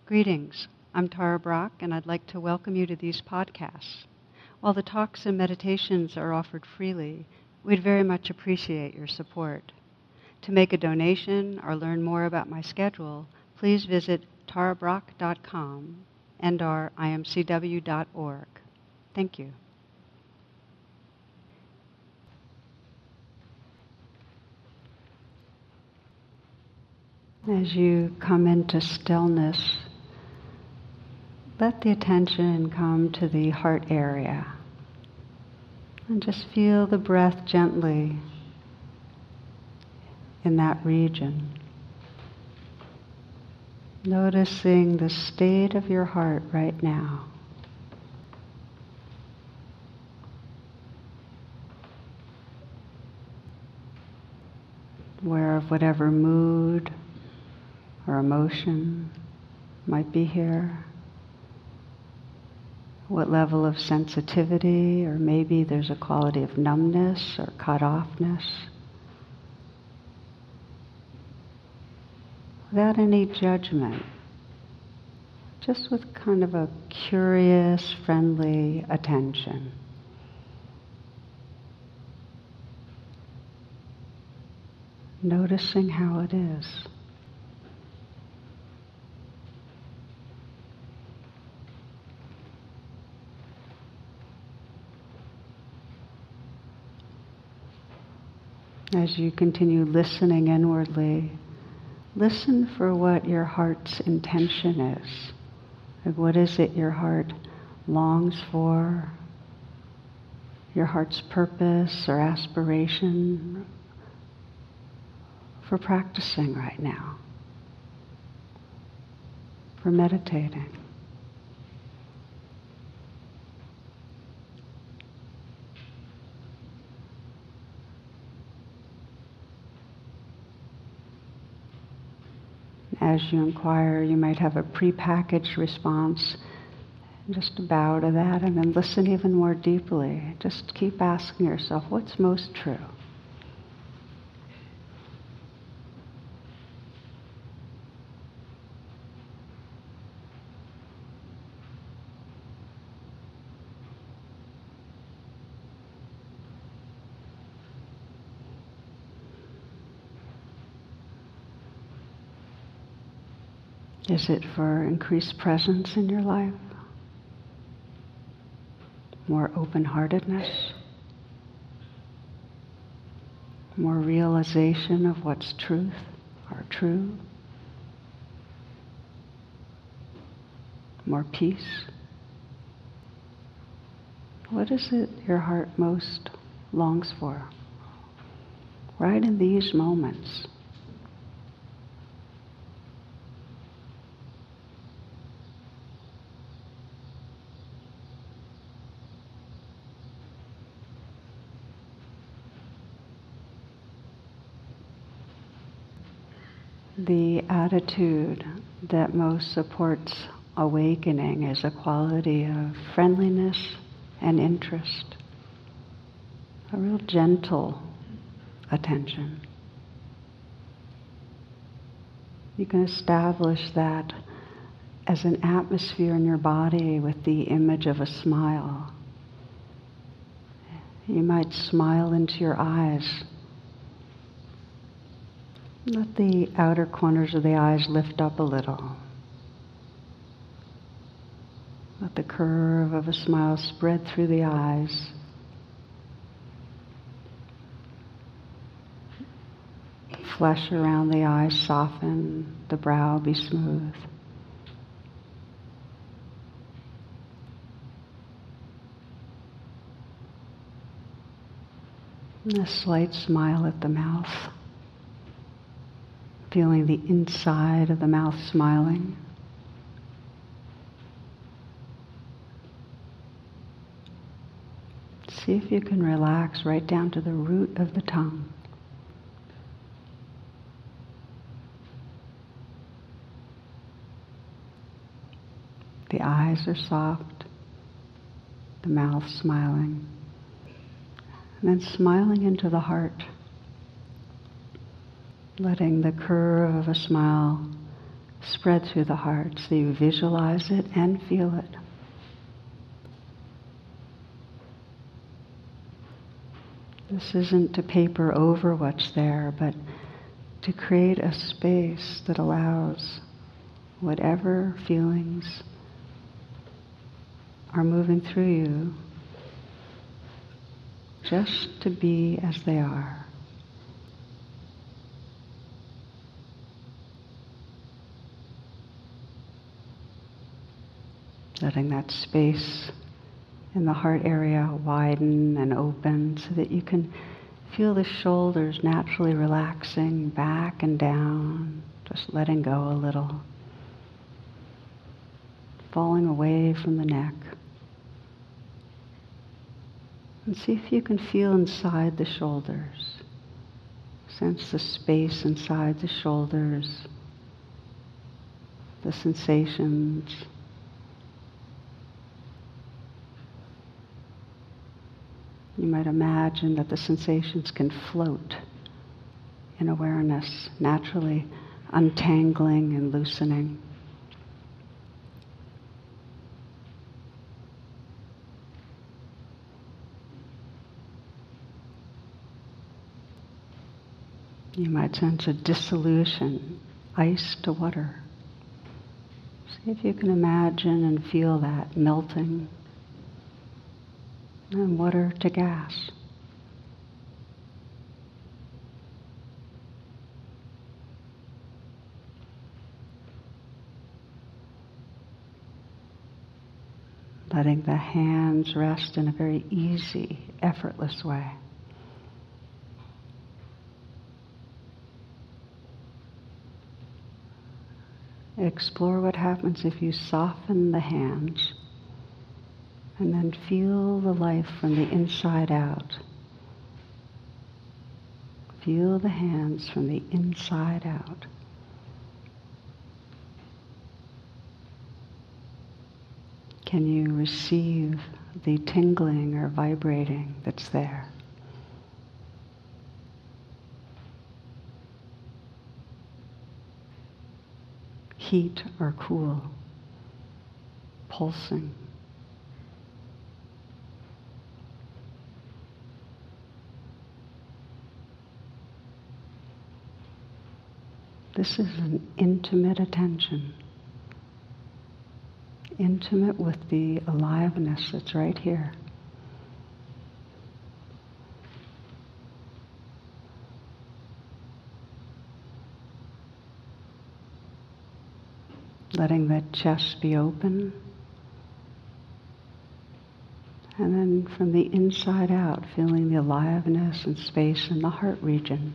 Greetings. I'm Tara Brach, and I'd like to welcome you to these podcasts. While the talks and meditations are offered freely, we'd very much appreciate your support. To make a donation or learn more about my schedule, please visit tarabrach.com and our imcw.org. Thank you. As you come into stillness, let the attention come to the heart area. And just feel the breath gently in that region. Noticing the state of your heart right now. Aware of whatever mood or emotion might be here. What level of sensitivity, or maybe there's a quality of numbness or cut-offness. Without any judgment, just with kind of a curious, friendly attention. Noticing how it is. As you continue listening inwardly, listen for what your heart's intention is. Like, what is it your heart longs for? Your heart's purpose or aspiration for practicing right now, for meditating. As you inquire, you might have a prepackaged response. Just bow to that and then listen even more deeply. Just keep asking yourself, what's most true? Is it for increased presence in your life? More open-heartedness? More realization of what's truth or true? More peace? What is it your heart most longs for? Right in these moments. The attitude that most supports awakening is a quality of friendliness and interest, a real gentle attention. You can establish that as an atmosphere in your body with the image of a smile. You might smile into your eyes. Let the outer corners of the eyes lift up a little. Let the curve of a smile spread through the eyes. Flesh around the eyes soften, the brow be smooth. And a slight smile at the mouth. Feeling the inside of the mouth smiling. See if you can relax right down to the root of the tongue. The eyes are soft, the mouth smiling, and then smiling into the heart. Letting the curve of a smile spread through the heart so you visualize it and feel it. This isn't to paper over what's there, but to create a space that allows whatever feelings are moving through you just to be as they are. Letting that space in the heart area widen and open so that you can feel the shoulders naturally relaxing back and down, just letting go a little, falling away from the neck. And see if you can feel inside the shoulders. Sense the space inside the shoulders, the sensations. You might imagine that the sensations can float in awareness, naturally untangling and loosening. You might sense a dissolution, ice to water. See if you can imagine and feel that melting. And water to gas. Letting the hands rest in a very easy, effortless way. Explore what happens if you soften the hands and then feel the life from the inside out. Feel the hands from the inside out. Can you receive the tingling or vibrating that's there? Heat or cool, pulsing. This is an intimate attention. Intimate with the aliveness that's right here. Letting the chest be open. And then from the inside out, feeling the aliveness and space in the heart region.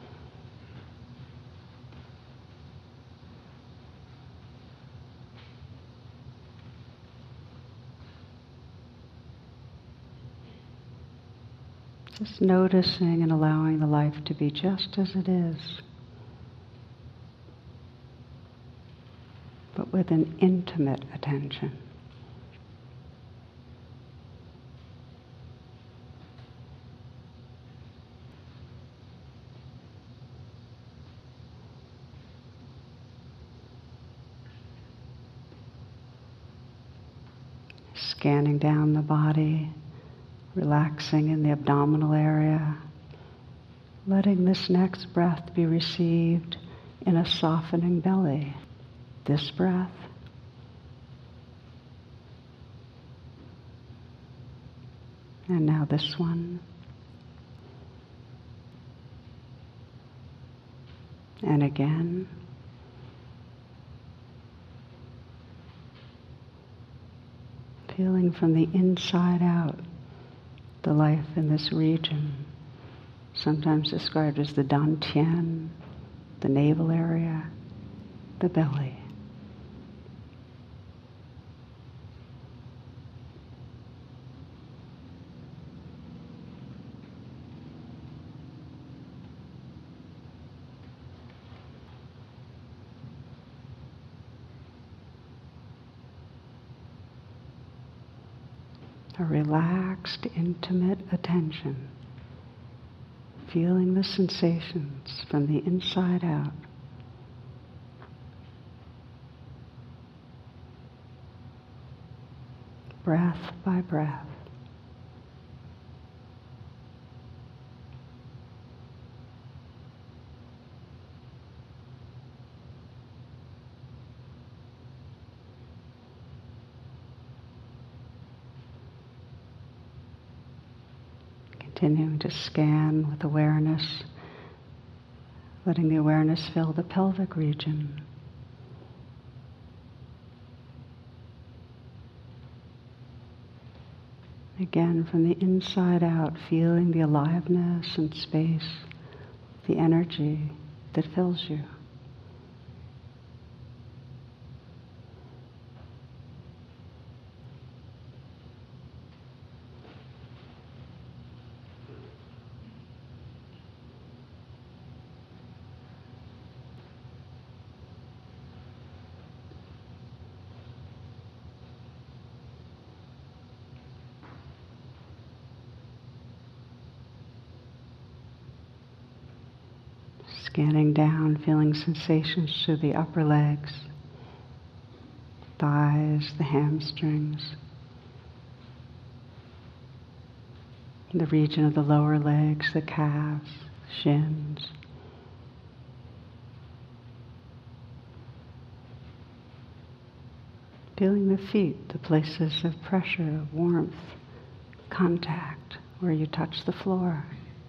Just noticing and allowing the life to be just as it is, but with an intimate attention. Scanning down the body, relaxing in the abdominal area, letting this next breath be received in a softening belly. This breath. And now this one. And again. Feeling from the inside out the life in this region, sometimes described as the dantian, the navel area, the belly. A relaxed, intimate attention, feeling the sensations from the inside out. breath by breath. Continuing to scan with awareness, letting the awareness fill the pelvic region. Again, from the inside out, feeling the aliveness and space, the energy that fills you. Scanning down, feeling sensations through the upper legs, thighs, the hamstrings, the region of the lower legs, the calves, shins. Feeling the feet, the places of pressure, warmth, contact, where you touch the floor.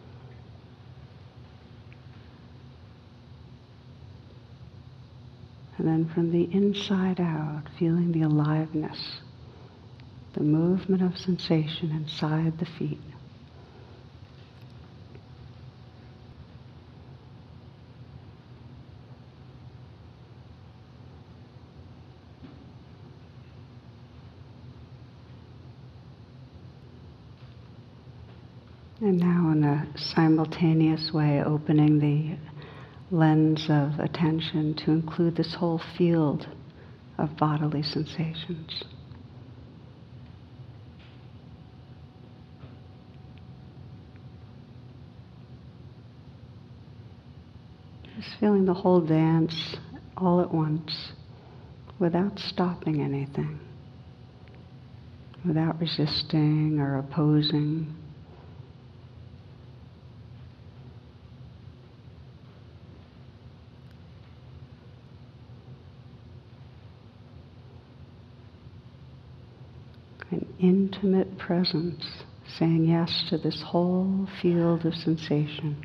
And then from the inside out, feeling the aliveness, the movement of sensation inside the feet. And now in a simultaneous way, opening the lens of attention to include this whole field of bodily sensations. Just feeling the whole dance all at once, without stopping anything, without resisting or opposing. An intimate presence, saying yes to this whole field of sensation.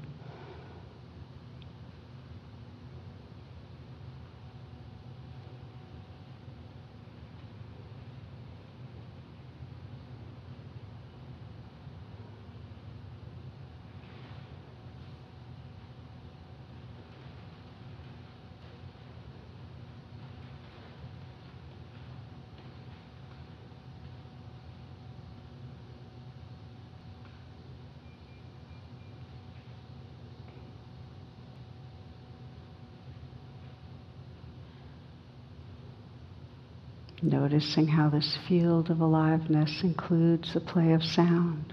Noticing how this field of aliveness includes the play of sound,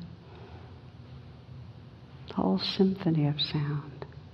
the whole symphony of sound.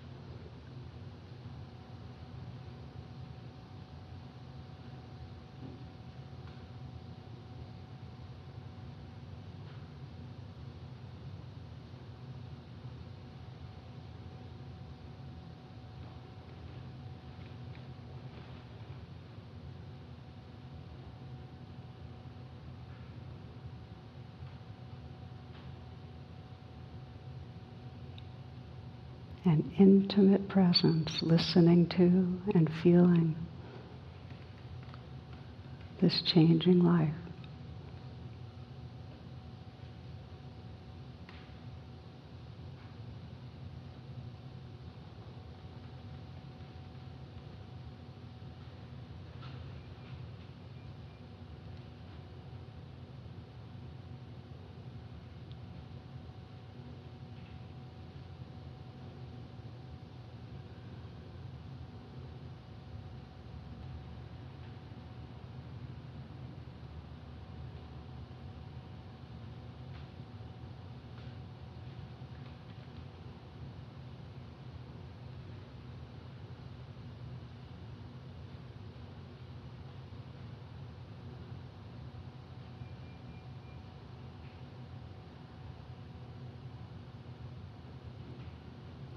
An intimate presence, listening to and feeling this changing life.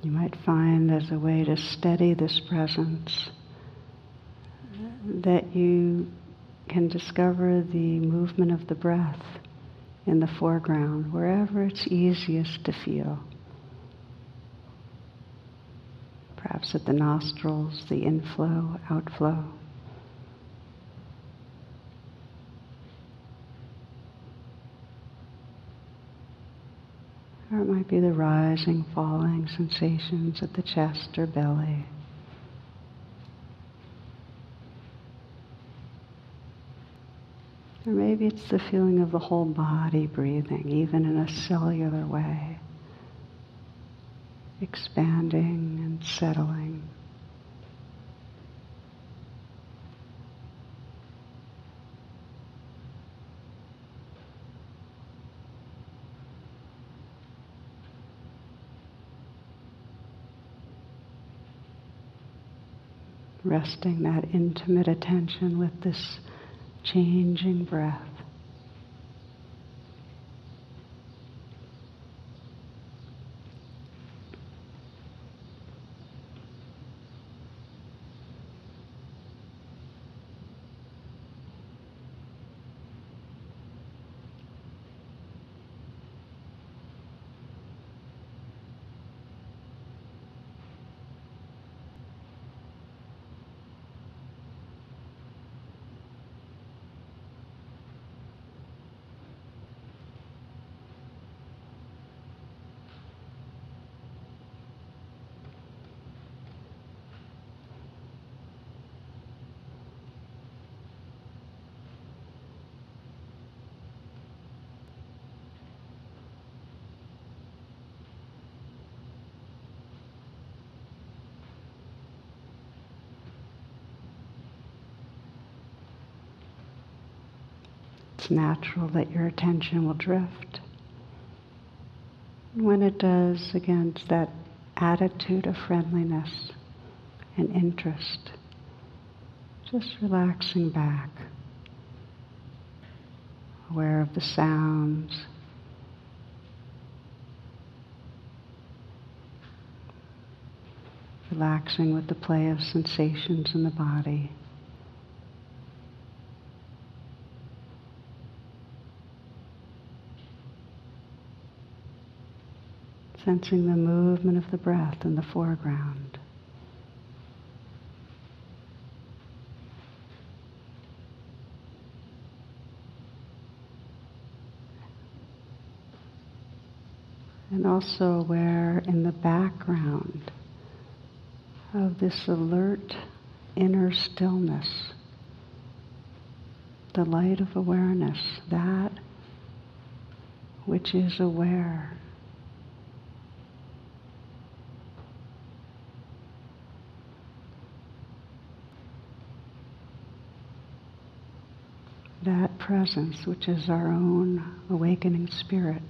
You might find as a way to steady this presence that you can discover the movement of the breath in the foreground, wherever it's easiest to feel. Perhaps at the nostrils, the inflow, outflow. Or it might be the rising, falling sensations at the chest or belly. Or maybe it's the feeling of the whole body breathing, even in a cellular way, expanding and settling. Resting that intimate attention with this changing breath. It's natural that your attention will drift. And when it does, again, it's that attitude of friendliness and interest, just relaxing back, aware of the sounds, relaxing with the play of sensations in the body. Sensing the movement of the breath in the foreground. And also aware in the background of this alert inner stillness, the light of awareness, that which is aware. That presence, which is our own awakening spirit.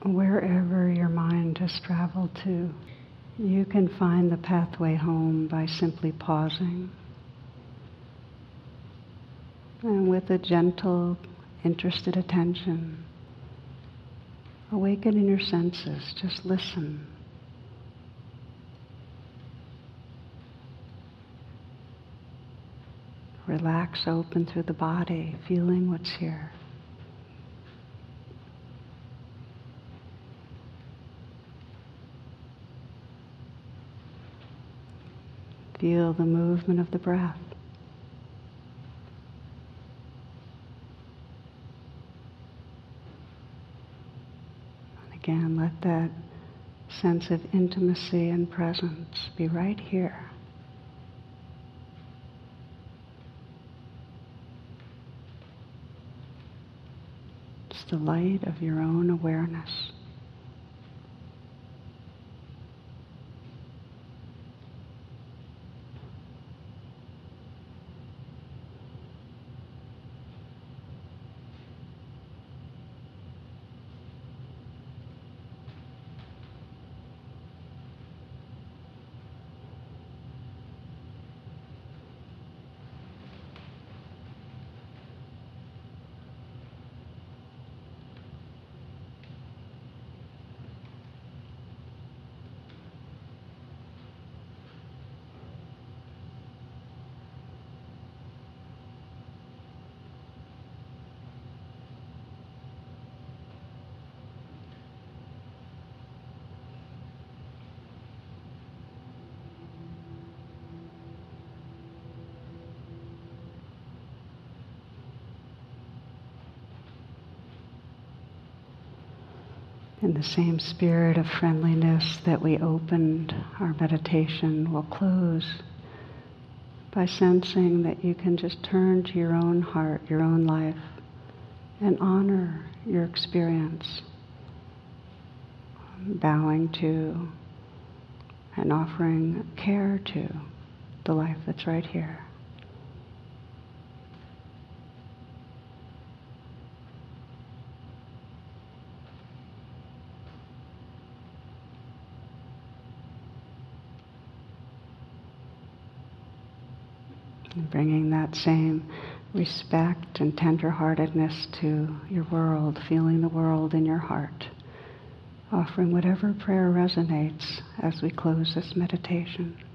wherever your mind has traveled to, you can find the pathway home by simply pausing. And with a gentle, interested attention, awaken in your senses, just listen. Relax open through the body, feeling what's here. Feel the movement of the breath. And again, let that sense of intimacy and presence be right here. It's the light of your own awareness. In the same spirit of friendliness that we opened our meditation, we'll close by sensing that you can just turn to your own heart, your own life, and honor your experience, bowing to and offering care to the life that's right here. And bringing that same respect and tenderheartedness to your world, feeling the world in your heart, offering whatever prayer resonates as we close this meditation.